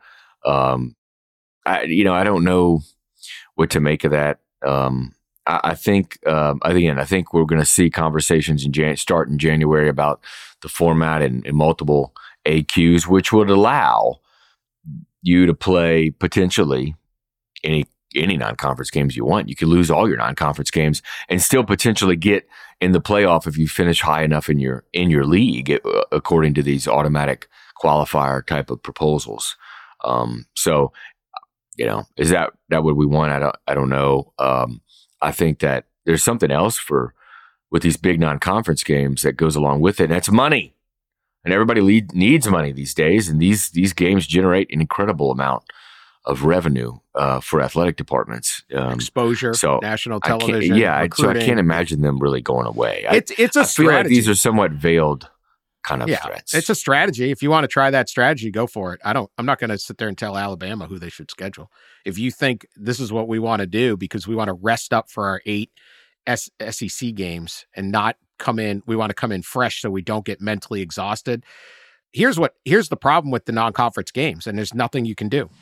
I don't know what to make of that. I think we're going to see conversations start in January about the format and multiple AQs, which would allow you to play potentially any non-conference games you want. You could lose all your non-conference games and still potentially get in the playoff if you finish high enough in your league, according to these automatic qualifier type of proposals. So, you know, is that what we want? I don't know. I think that there's something else with these big non-conference games that goes along with it, and that's money. And everybody needs money these days, and these games generate an incredible amount of revenue for athletic departments. Exposure, so national television. So I can't imagine them really going away. It's a strategy. Feel like these are somewhat veiled kind of threats. It's a strategy. If you want to try that strategy, go for it. I'm not going to sit there and tell Alabama who they should schedule. If you think this is what we want to do because we want to rest up for our 8 SEC games and not come in, we want to come in fresh so we don't get mentally exhausted. Here's the problem with the non-conference games, and there's nothing you can do.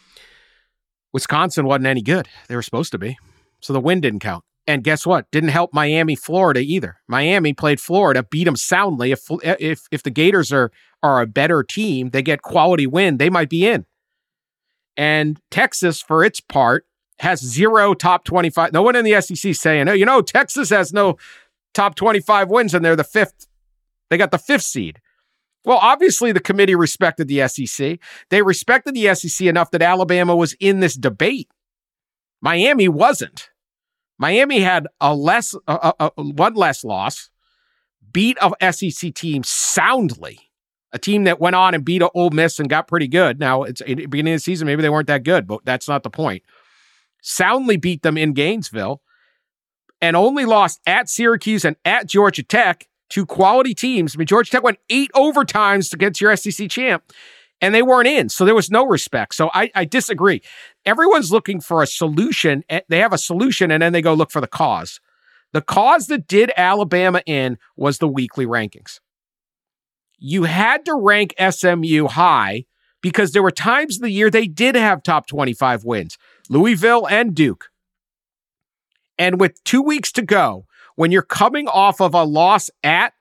Wisconsin wasn't any good. They were supposed to be. So the win didn't count. And guess what? Didn't help Miami, Florida either. Miami played Florida, beat them soundly. If the Gators are a better team, they get quality win, they might be in. And Texas, for its part, has 0 top 25. No one in the SEC saying, oh, you know, Texas has no top 25 wins and they're the 5th. They got the 5th seed. Well, obviously the committee respected the SEC. They respected the SEC enough that Alabama was in this debate. Miami wasn't. Miami had one less loss, beat a SEC team soundly, a team that went on and beat Ole Miss and got pretty good. Now, it's at the beginning of the season, maybe they weren't that good, but that's not the point. Soundly beat them in Gainesville and only lost at Syracuse and at Georgia Tech, 2 quality teams. I mean, Georgia Tech went 8 overtimes against your SEC champ, and they weren't in, so there was no respect. So I disagree. Everyone's looking for a solution. They have a solution, and then they go look for the cause. The cause that did Alabama in was the weekly rankings. You had to rank SMU high because there were times of the year they did have top 25 wins, Louisville and Duke. And with 2 weeks to go, when you're coming off of a loss at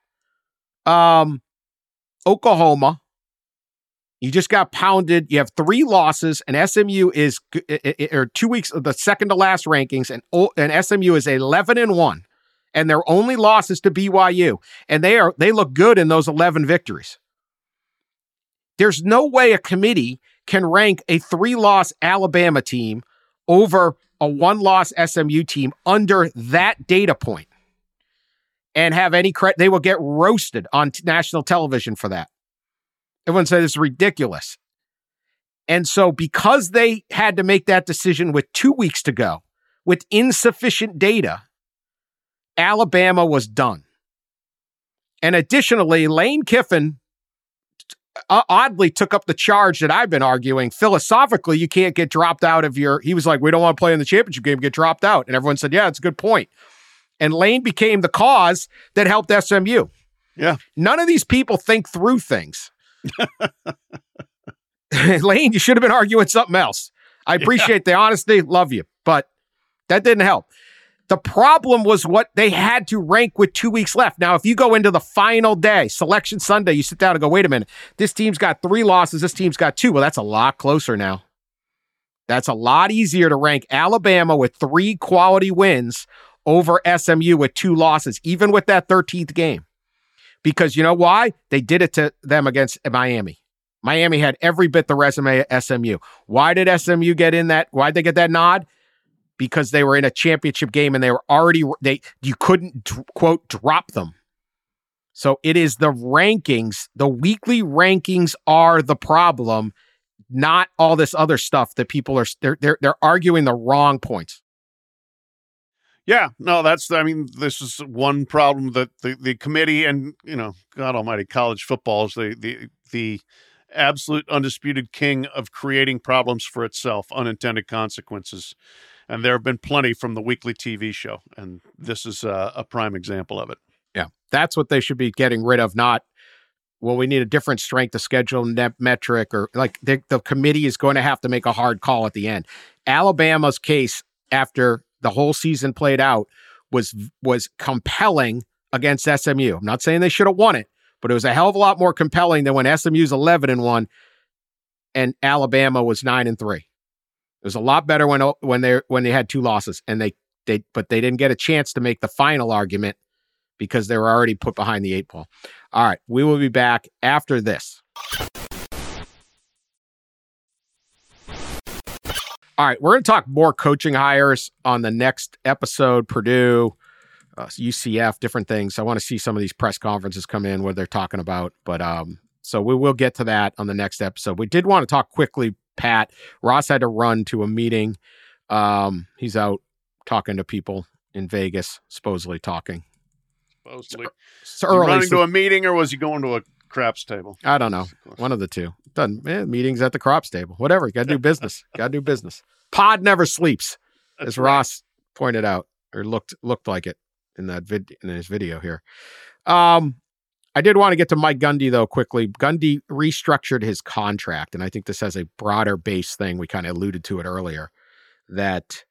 Oklahoma, you just got pounded. You have 3 losses, and SMU is, or 2 weeks of the second to last rankings, and SMU is 11-1, and their only loss is to BYU, and they look good in those 11 victories. There's no way a committee can rank a 3-loss Alabama team over a 1-loss SMU team under that data point and have any credit. They will get roasted on national television for that. Everyone said it's ridiculous. And so because they had to make that decision with 2 weeks to go, with insufficient data, Alabama was done. And additionally, Lane Kiffin oddly took up the charge that I've been arguing. Philosophically, you can't get dropped out of he was like, we don't want to play in the championship game, get dropped out. And everyone said, yeah, it's a good point. And Lane became the cause that helped SMU. Yeah. None of these people think through things. Lane, you should have been arguing something else. I appreciate the honesty, love you, but that didn't help. The problem was what they had to rank with 2 weeks left. Now, if you go into the final day, Selection Sunday, you sit down and go, wait a minute, this team's got 3 losses, this team's got 2. Well, that's a lot closer now. That's a lot easier to rank Alabama with 3 quality wins over SMU with 2 losses, even with that 13th game. Because you know why? They did it to them against Miami. Miami had every bit the resume of SMU. Why did SMU get in that? Why'd they get that nod? Because they were in a championship game and they were already, you couldn't, quote, drop them. So it is the rankings, the weekly rankings are the problem, not all this other stuff that people are, they're arguing the wrong points. Yeah, no, this is one problem that the committee and, God almighty, college football is the absolute undisputed king of creating problems for itself, unintended consequences. And there have been plenty from the weekly TV show, and this is a prime example of it. Yeah, that's what they should be getting rid of, not, well, we need a different strength of schedule metric, or like the committee is going to have to make a hard call at the end. Alabama's case after the whole season played out was compelling against SMU. I'm not saying they should have won it, but it was a hell of a lot more compelling than when SMU's 11-1 and Alabama was 9-3. It was a lot better when they had 2 losses, and they didn't get a chance to make the final argument because they were already put behind the 8 ball. All right, we will be back after this. All right, we're going to talk more coaching hires on the next episode. Purdue, UCF, different things. I want to see some of these press conferences come in where they're talking about. But so we will get to that on the next episode. We did want to talk quickly, Pat. Ross had to run to a meeting. He's out talking to people in Vegas, supposedly talking. Supposedly. So early, running to a meeting, or was he going to a craps table? I don't know. One of the two. Meetings at the crops table. Whatever. You got to do business. Pod never sleeps, as Ross pointed out, or looked like it in that in his video here. I did want to get to Mike Gundy, though, quickly. Gundy restructured his contract, and I think this has a broader base thing. We kind of alluded to it earlier, that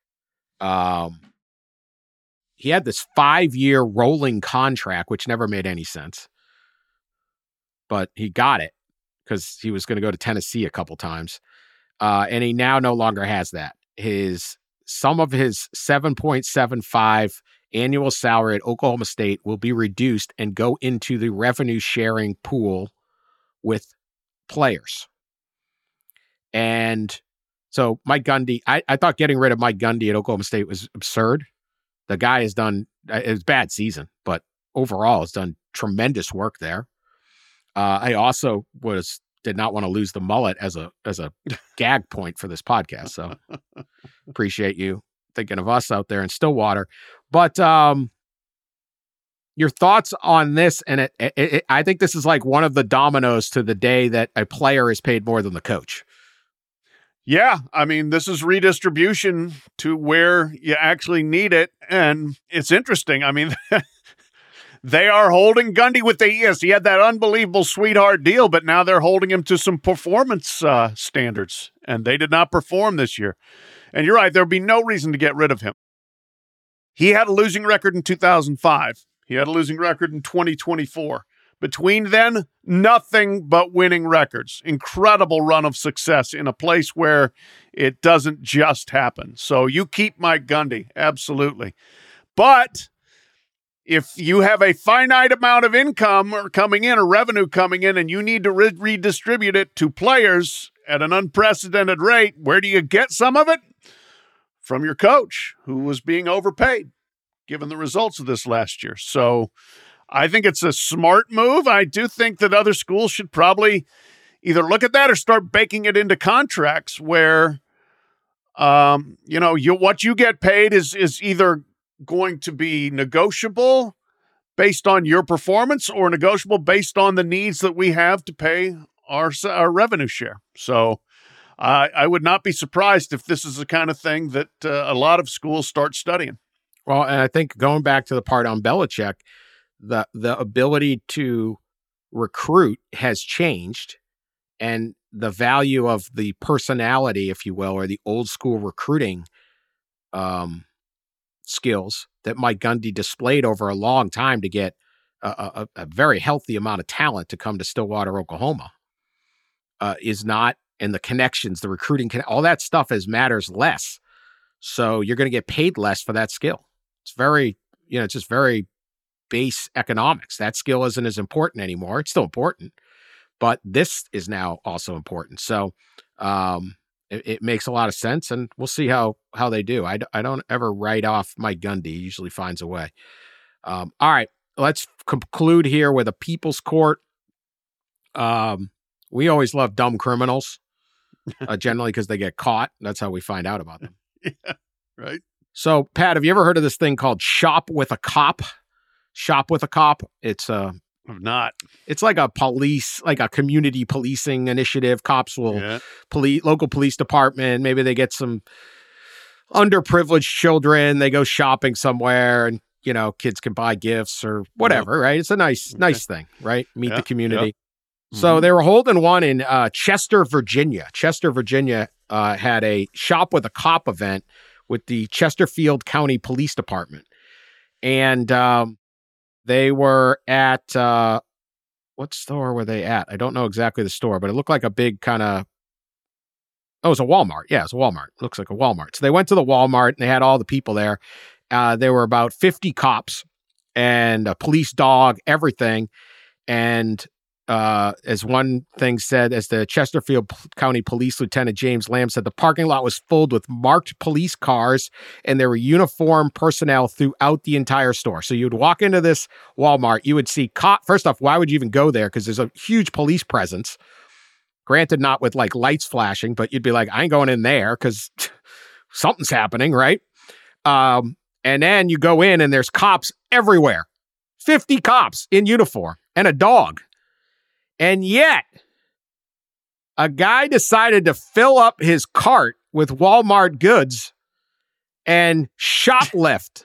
he had this 5-year rolling contract, which never made any sense. But he got it because he was going to go to Tennessee a couple times. And he now no longer has that. Some of his $7.75 annual salary at Oklahoma State will be reduced and go into the revenue sharing pool with players. And so Mike Gundy, I thought getting rid of Mike Gundy at Oklahoma State was absurd. The guy has done, it was a bad season, but overall has done tremendous work there. I also did not want to lose the mullet as a gag point for this podcast. So appreciate you thinking of us out there in Stillwater. But your thoughts on this? And I think this is like one of the dominoes to the day that a player is paid more than the coach. Yeah, I mean, this is redistribution to where you actually need it. And it's interesting. I mean, they are holding Gundy with yes, he had that unbelievable sweetheart deal, but now they're holding him to some performance standards, and they did not perform this year. And you're right, there'll be no reason to get rid of him. He had a losing record in 2005. He had a losing record in 2024. Between then, nothing but winning records. Incredible run of success in a place where it doesn't just happen. So you keep Mike Gundy, absolutely. But if you have a finite amount of income or coming in or revenue coming in and you need to redistribute it to players at an unprecedented rate, where do you get some of it? From your coach, who was being overpaid, given the results of this last year. So I think it's a smart move. I do think that other schools should probably either look at that or start baking it into contracts where, what you get paid is either going to be negotiable based on your performance or negotiable based on the needs that we have to pay our revenue share. So I would not be surprised if this is the kind of thing that a lot of schools start studying. Well, and I think going back to the part on Belichick, the ability to recruit has changed, and the value of the personality, if you will, or the old school recruiting skills that Mike Gundy displayed over a long time to get a very healthy amount of talent to come to Stillwater, Oklahoma, is not, and the connections, the recruiting, all that stuff matters less. So you're going to get paid less for that skill. It's very, it's just very base economics. That skill isn't as important anymore. It's still important, but this is now also important. So it makes a lot of sense, and we'll see how they do. I don't ever write off Mike Gundy. He usually finds a way. All right, let's conclude here with a people's court. We always love dumb criminals, generally because they get caught. That's how we find out about them. Yeah, right. So, Pat, have you ever heard of this thing called Shop with a Cop? Shop with a Cop. It's I've not. It's like a community policing initiative. Cops will local police department. Maybe they get some underprivileged children. They go shopping somewhere, and kids can buy gifts or whatever. Right? It's a nice thing, right? Meet the community. Yeah. So they were holding one in Chester, Virginia. Chester, Virginia had a Shop with a Cop event with the Chesterfield County Police Department, and they were at, what store were they at? I don't know exactly the store, but it looked like a big kind of, it was a Walmart. Yeah, it was a Walmart. It looks like a Walmart. So they went to the Walmart, and they had all the people there. There were about 50 cops and a police dog, everything. And as one thing said, as the Chesterfield County Police Lieutenant James Lamb said, the parking lot was filled with marked police cars, and there were uniformed personnel throughout the entire store. So you'd walk into this Walmart, you would see first off, why would you even go there? Because there's a huge police presence. Granted, not with like lights flashing, but you'd be like, I ain't going in there because something's happening, right? And then you go in, and there's cops everywhere. 50 cops in uniform and a dog. And yet, a guy decided to fill up his cart with Walmart goods and shoplift.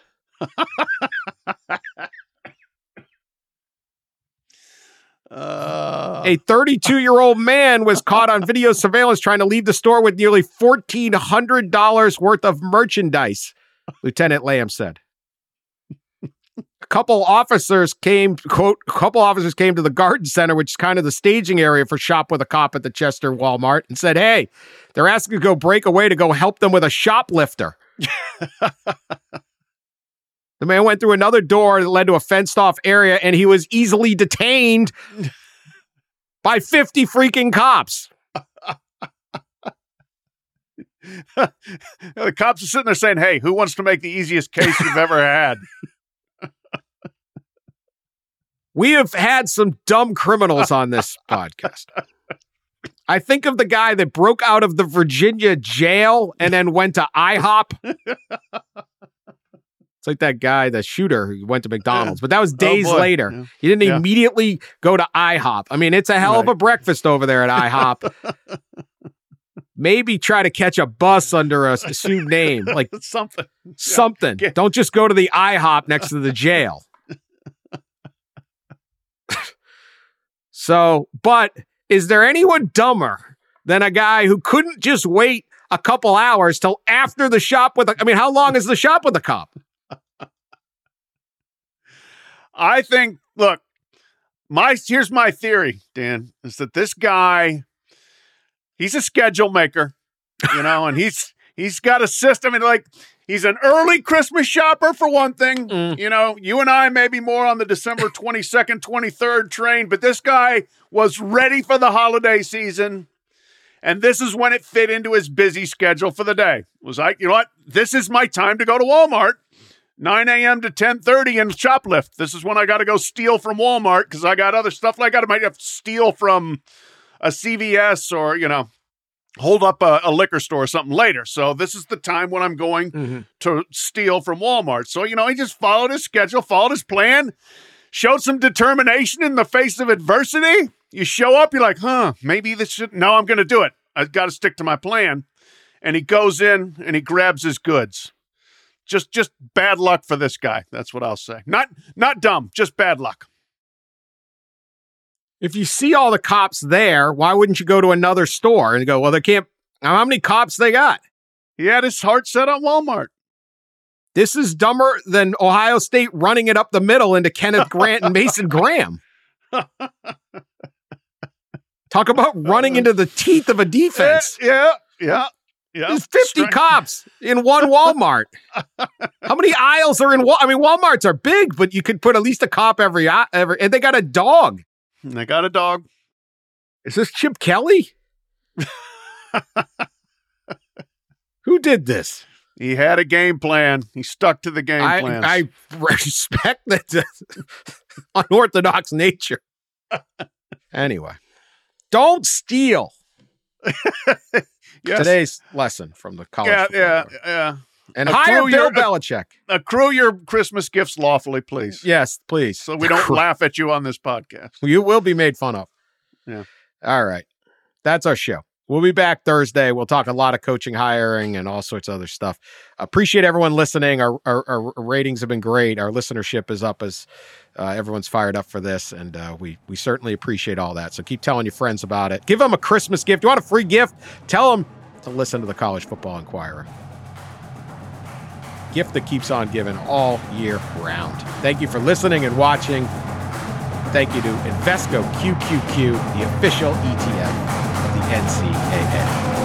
A 32-year-old man was caught on video surveillance trying to leave the store with nearly $1,400 worth of merchandise, Lieutenant Lamb said. A couple officers came to the garden center, which is kind of the staging area for Shop with a Cop at the Chester Walmart, and said, hey, they're asking to go break away to go help them with a shoplifter. The man went through another door that led to a fenced-off area, and he was easily detained by 50 freaking cops. The cops are sitting there saying, hey, who wants to make the easiest case you've ever had? We have had some dumb criminals on this podcast. I think of the guy that broke out of the Virginia jail and then went to IHOP. It's like that guy, the shooter who went to McDonald's, but that was days later. Yeah. He didn't immediately go to IHOP. I mean, it's a hell of a breakfast over there at IHOP. maybe try to catch a bus under a assumed name, like Something. something. Yeah. Don't just go to the IHOP next to the jail. So, but is there anyone dumber than a guy who couldn't just wait a couple hours till after the shop with I mean, how long is the shop with the cop? I think, look, here's my theory, Dan, is that this guy, he's a schedule maker, and he's got a system. And like, he's an early Christmas shopper for one thing. You and I may be more on the December 22nd, 23rd train, but this guy was ready for the holiday season. And this is when it fit into his busy schedule for the day. It was like, you know what? This is my time to go to Walmart. 9 a.m. to 10:30 and shoplift. This is when I got to go steal from Walmart because I got other stuff. I might have to steal from a CVS or, hold up a liquor store or something later. So this is the time when I'm going to steal from Walmart. So, he just followed his schedule, followed his plan, showed some determination in the face of adversity. You show up, you're like, maybe this should, no, I'm going to do it. I've got to stick to my plan. And he goes in and he grabs his goods. Just bad luck for this guy. That's what I'll say. Not dumb, just bad luck. If you see all the cops there, why wouldn't you go to another store and go, well, they can't, how many cops they got? He had his heart set on Walmart. This is dumber than Ohio State running it up the middle into Kenneth Grant and Mason Graham. Talk about running into the teeth of a defense. Yeah. There's 50 cops in one Walmart. How many aisles are in Walmarts are big, but you could put at least a cop every, and they got a dog. They got a dog. Is this Chip Kelly? Who did this? He had a game plan. He stuck to the game plan. I respect that unorthodox nature. Anyway, don't steal. Yes. Today's lesson from the college. Yeah. And hire Bill Belichick. Accrue your Christmas gifts lawfully, please. Yes, please. So we don't laugh at you on this podcast. You will be made fun of. Yeah. All right. That's our show. We'll be back Thursday. We'll talk a lot of coaching, hiring, and all sorts of other stuff. Appreciate everyone listening. Our ratings have been great. Our listenership is up as everyone's fired up for this, and we certainly appreciate all that. So keep telling your friends about it. Give them a Christmas gift. You want a free gift? Tell them to listen to the College Football Inquirer. Gift that keeps on giving all year round. Thank you for listening and watching. Thank you to Invesco QQQ, the official ETF of the NCAA.